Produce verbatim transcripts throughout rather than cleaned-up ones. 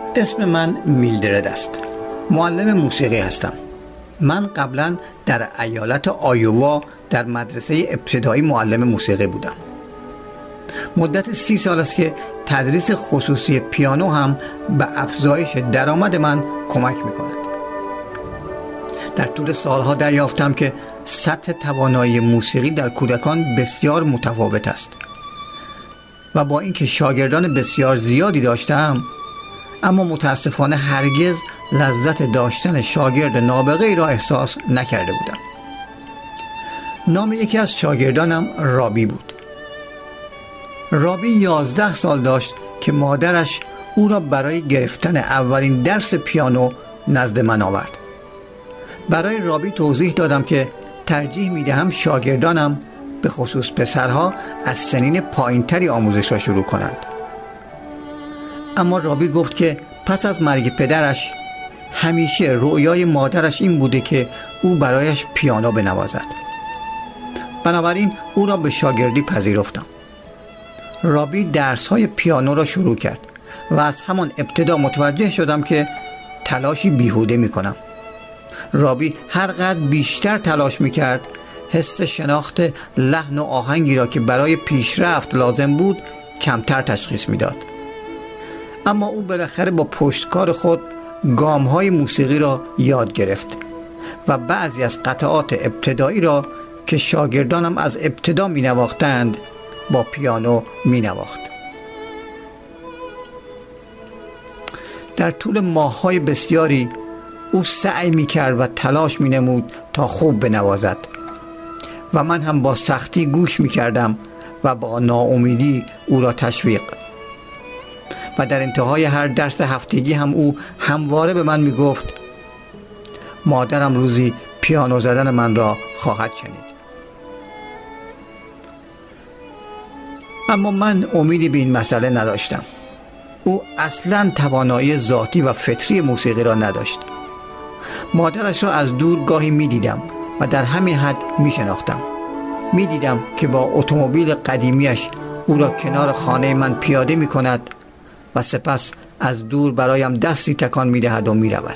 اسم من میلدرد است. معلم موسیقی هستم. من قبلا در ایالت آیووا در مدرسه ابتدایی معلم موسیقی بودم. مدت سی سال است که تدریس خصوصی پیانو هم به افزایش درآمد من کمک می‌کند. در طول سالها دریافتم که سطح توانایی موسیقی در کودکان بسیار متفاوت است و با اینکه شاگردان بسیار زیادی داشتم، اما متاسفانه هرگز لذت داشتن شاگرد نابغه ای را احساس نکرده بودم. نام یکی از شاگردانم رابی بود. رابی یازده سال داشت که مادرش او را برای گرفتن اولین درس پیانو نزد من آورد. برای رابی توضیح دادم که ترجیح میدهم شاگردانم به خصوص پسرها از سنین پایینتری آموزش را شروع کنند. اما رابی گفت که پس از مرگ پدرش همیشه رویای مادرش این بوده که او برایش پیانو بنوازد. بنابراین او را به شاگردی پذیرفتم. رابی درس‌های پیانو را شروع کرد و از همان ابتدا متوجه شدم که تلاشی بیهوده می‌کنم. رابی هر قدر بیشتر تلاش می‌کرد، حس شناخت لحن و آهنگی را که برای پیشرفت لازم بود کمتر تشخیص می‌داد. اما او بالاخره با پشتکار خود گام‌های موسیقی را یاد گرفت و بعضی از قطعات ابتدایی را که شاگردانم از ابتدا می‌نواختند با پیانو می‌نواخت. در طول ماه‌های بسیاری او سعی می‌کرد و تلاش می‌نمود تا خوب بنوازد و من هم با سختی گوش می‌کردم و با ناامیدی او را تشویق. و در انتهای هر درس هفتگی هم او همواره به من میگفت مادرم روزی پیانو زدن من را خواهد شنید. اما من امیدی به این مسئله نداشتم. او اصلاً توانایی ذاتی و فطری موسیقی را نداشت. مادرش را از دور گاهی میدیدم و در همین حد میشناختم. میدیدم که با اتومبیل قدیمیش او را کنار خانه من پیاده میکند و سپس از دور برایم دستی تکان میدهد و میرود.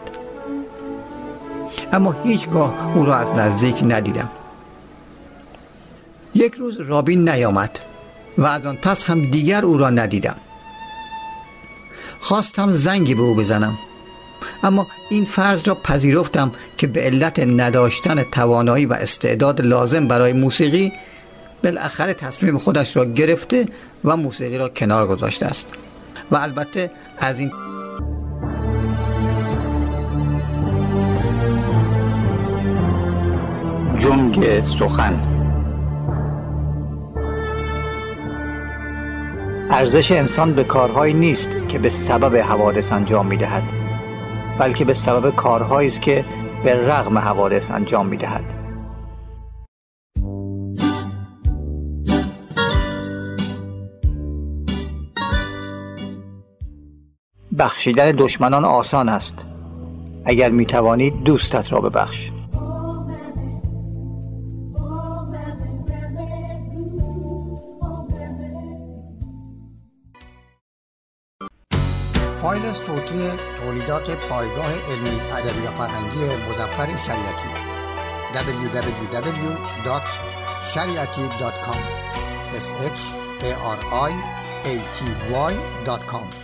اما هیچگاه او را از نزدیک ندیدم. یک روز رابین نیامد و از آن پس هم دیگر او را ندیدم. خواستم زنگی به او بزنم، اما این فرض را پذیرفتم که به علت نداشتن توانایی و استعداد لازم برای موسیقی بالاخره تصمیم خودش را گرفته و موسیقی را کنار گذاشته است. و البته از این جنگ سخن. ارزش انسان به کارهایی نیست که به سبب حوادث انجام می‌دهد، بلکه به سبب کارهایی است که به رغم حوادث انجام می‌دهد. بخشیدن دشمنان آسان است اگر می‌توانی دوستت را ببخش. فایل صوتی تولیدات پایگاه علمی ادبی و فرهنگی مظفر شریعتی دبلیو دبلیو دبلیو دات شریعتی دات کام اس اچ ای آر آی ای تی وای دات کام